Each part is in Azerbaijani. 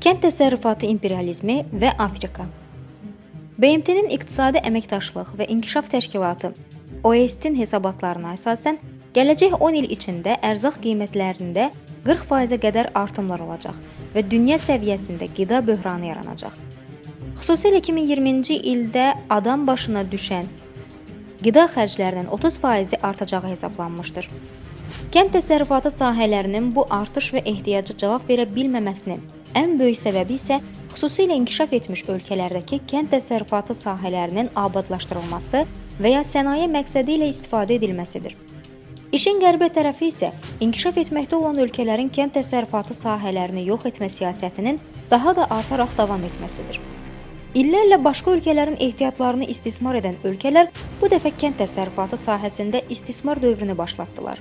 Kənd təsərrüfatı imperializmi və Afrika. BMT-nin İqtisadi Əməkdaşlıq və İnkişaf Təşkilatı OECD-in hesabatlarına əsasən gələcək 10 il içində ərzaq qiymətlərində 40%-ə qədər artımlar olacaq və dünya səviyyəsində qida böhranı yaranacaq. Xüsusilə 2020-ci ildə adam başına düşən qida xərclərinin 30%-i artacağı hesablanmışdır. Kənd təsərrüfatı sahələrinin bu artış və ehtiyaca cavab verə bilməməsinin ən böyük səbəbi isə xüsusilə inkişaf etmiş ölkələrdəki kənd təsərrüfatı sahələrinin abadlaşdırılması və ya sənaye məqsədi ilə istifadə edilməsidir. İşin qəribə tərəfi isə inkişaf etməkdə olan ölkələrin kənd təsərrüfatı sahələrini yox etmə siyasətinin daha da artaraq davam etməsidir. İllərlə başqa ölkələrin ehtiyatlarını istismar edən ölkələr bu dəfə kənd təsərrüfatı sahəsində istismar dövrünü başlatdılar.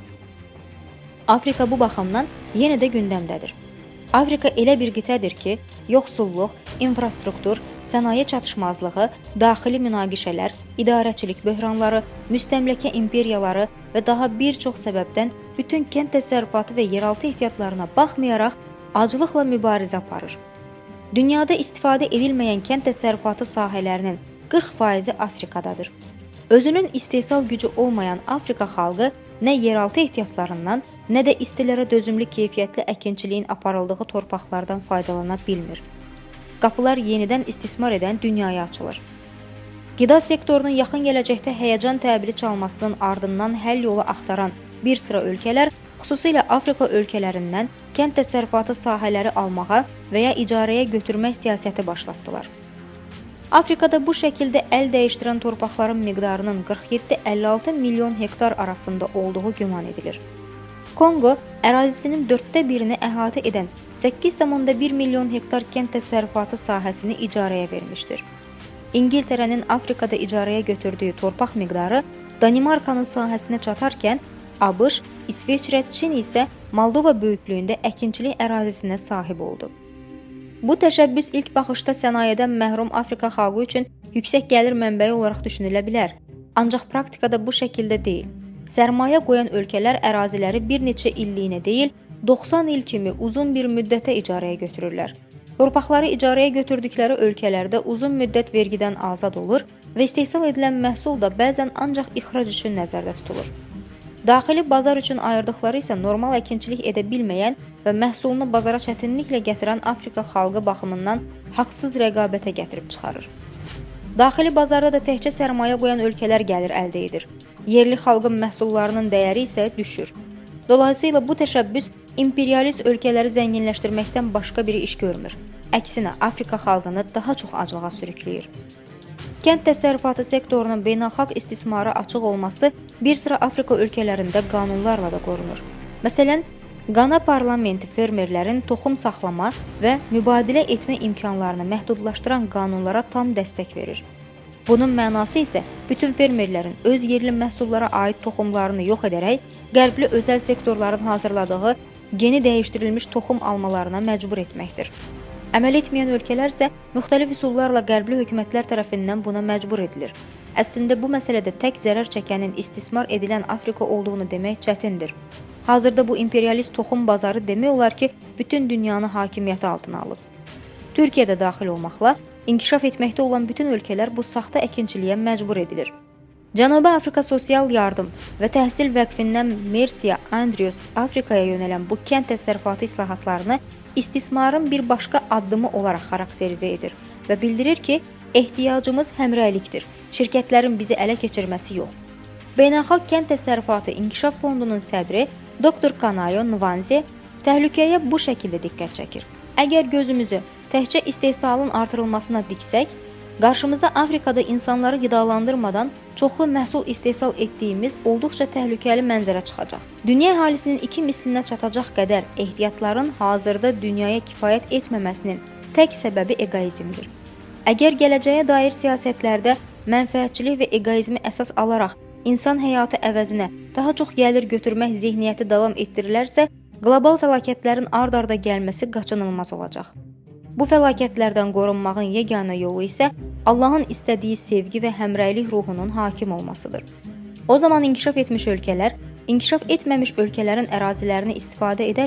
Afrika bu baxımdan yenə də gündəmdədir. Afrika elə bir qitədir ki, yoxsulluq, infrastruktur, sənaye çatışmazlığı, daxili münaqişələr, idarəçilik böhranları, müstəmləkə imperiyaları və daha bir çox səbəbdən bütün kənd təsərrüfatı və yeraltı ehtiyatlarına baxmayaraq aclıqla mübarizə aparır. Dünyada istifadə edilməyən kənd təsərrüfatı sahələrinin 40%-i Afrikadadır. Özünün istehsal gücü olmayan Afrika xalqı nə yeraltı ehtiyatlarından, nə də istilərə dözümlü keyfiyyətli əkinçiliyin aparıldığı torpaqlardan faydalana bilmir. Qapılar yenidən istismar edən dünyaya açılır. Qida sektorunun yaxın gələcəkdə həyəcan təbili çalmasının ardından həll yolu axtaran bir sıra ölkələr, xüsusilə Afrika ölkələrindən kənd təsərrüfatı sahələri almağa və ya icarəyə götürmək siyasəti başlatdılar. Afrikada bu şəkildə əl dəyişdirən torpaqların miqdarının 47-56 milyon hektar arasında olduğu güman edilir. Kongo ərazisinin 1/4-ni əhatə edən 8,1 milyon hektar kənd təsərrüfatı sahəsini icarəyə vermişdir. İngiltərənin Afrikada icarəyə götürdüyü torpaq miqdarı Danimarkanın sahəsinə çatarkən, ABŞ, İsveçrə, Çin isə Moldova böyüklüyündə əkinçilik ərazisinə sahib oldu. Bu təşəbbüs ilk baxışda sənayedən məhrum Afrika xalqı üçün yüksək gəlir mənbəyi olaraq düşünülə bilər. Ancaq praktikada bu şəkildə deyil. Sərmayə qoyan ölkələr əraziləri bir neçə illiyinə deyil, 90 il kimi uzun bir müddətə icarəyə götürürlər. Torpaqları icarəyə götürdükləri ölkələrdə uzun müddət vergidən azad olur və istehsal edilən məhsul da bəzən ancaq ixrac üçün nəzərdə tutulur. Daxili bazar üçün ayırdıqları isə normal əkinçilik edə bilməyən və məhsulunu bazara çətinliklə gətirən Afrika xalqı baxımından haqsız rəqabətə gətirib çıxarır. Daxili bazarda da təkcə sərmayə qoyan ölkələr gəlir əldə edir. Yerli xalqın məhsullarının dəyəri isə düşür. Dolayısıyla bu təşəbbüs imperialist ölkələri zənginləşdirməkdən başqa bir iş görmür. Əksinə, Afrika xalqını daha çox aclığa sürükləyir. Kənd təsərrüfatı sektorunun beynəlxalq istismara açıq olması bir sıra Afrika ölkələrində qanunlarla da qorunur. Məsələn, Qana parlamenti fermerlərin toxum saxlama və mübadilə etmə imkanlarını məhdudlaşdıran qanunlara tam dəstək verir. Bunun mənası isə bütün fermerlərin öz yerli məhsullara aid toxumlarını yox edərək, qərbli özəl sektorların hazırladığı geni dəyişdirilmiş toxum almalarına məcbur etməkdir. Əməl etməyən ölkələr isə müxtəlif üsullarla qərbli hökumətlər tərəfindən buna məcbur edilir. Əslində bu məsələdə tək zərər çəkənin istismar edilən Afrika olduğunu demək çətindir. Hazırda bu imperialist toxum bazarı demək olar ki, bütün dünyanı hakimiyyəti altına alıb. Türkiyə də daxil olmaqla, inkişaf etməkdə olan bütün ölkələr bu saxta əkinçiliyə məcbur edilir. Cənubi Afrika Sosial Yardım və Təhsil Vəqfindən Mercia Andrews Afrikaya yönələn bu kənd təsərrüfatı islahatlarını istismarın bir başqa addımı olaraq xarakterizə edir və bildirir ki, ehtiyacımız həmrəylikdir, şirkətlərin bizi ələ keçirməsi yox. Beynəlxalq Kənd Təsərrüfatı İnkişaf Fondunun sədri Dr. Kanayo Nwanze təhlükəyə bu şəkildə diqqət çəkir. Əgər gözümüzü təkcə istehsalın artırılmasına diksək, qarşımıza Afrikada insanları qidalandırmadan çoxlu məhsul istehsal etdiyimiz olduqca təhlükəli mənzərə çıxacaq. Dünya əhalisinin 2 mislinə çatacaq qədər ehtiyatların hazırda dünyaya kifayət etməməsinin tək səbəbi eqoizmdir. Əgər gələcəyə dair siyasətlərdə mənfəətçilik və eqoizmi əsas alaraq insan həyatı əvəzinə daha çox gəlir götürmək zehniyyəti davam etdirilərsə, qlobal fəlakətlərin ard-arda gəlməsi qaçınılmaz olacaq. Bu fəlakətlərdən qorunmağın yeganə yolu isə Allahın istədiyi sevgi və həmrəylik ruhunun hakim olmasıdır. O zaman inkişaf etmiş ölkələr, inkişaf etməmiş ölkələrin ərazilərini istifadə edərkən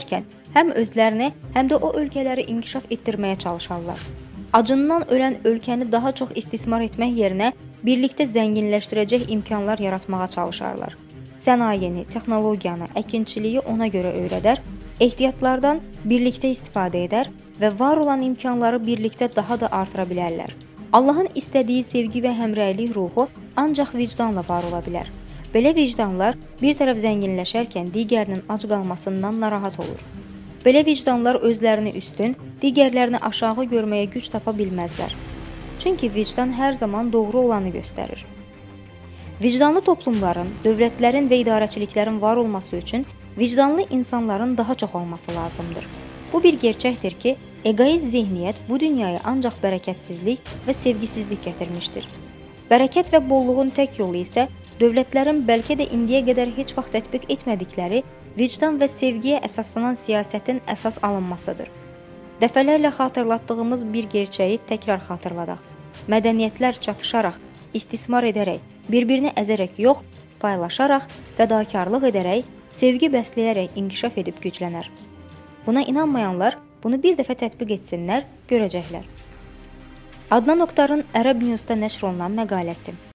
həm özlərini, həm də o ölkələri inkişaf etdirməyə çalışarlar. Acından ölən ölkəni daha çox istismar etmək yerinə birlikdə zənginləşdirəcək imkanlar yaratmağa çalışarlar. Sənayeni, texnologiyanı, əkinçiliyi ona görə öyrədər, ehtiyatlardan birlikdə istifadə edər və var olan imkanları birlikdə daha da artıra bilərlər. Allahın istədiyi sevgi və həmrəylik ruhu ancaq vicdanla var ola bilər. Belə vicdanlar bir tərəf zənginləşərkən digərinin ac qalmasından narahat olur. Belə vicdanlar özlərini üstün, digərlərini aşağı görməyə güc tapa bilməzlər. Çünki vicdan hər zaman doğru olanı göstərir. Vicdanlı toplumların, dövlətlərin və idarəçiliklərin var olması üçün vicdanlı insanların daha çox olması lazımdır. Bu bir gerçəkdir ki, egoist zehniyyət bu dünyaya ancaq bərəkətsizlik və sevgisizlik gətirmişdir. Bərəkət və bolluğun tək yolu isə dövlətlərin bəlkə də indiyə qədər heç vaxt tətbiq etmədikləri vicdan və sevgiyə əsaslanan siyasətin əsas alınmasıdır. Dəfələrlə xatırlatdığımız bir gerçəyi təkrar xatırladaq. Mədəniyyətlər çatışaraq, istismar edərək, bir-birini əzərək yox, paylaşaraq, fədakarlıq edərək, sevgi bəsləyərək inkişaf edib güclənər. Buna inanmayanlar bunu bir dəfə tətbiq etsinlər, görəcəklər. Adnan Oktarın Ərəb News'da nəşr olunan məqaləsi.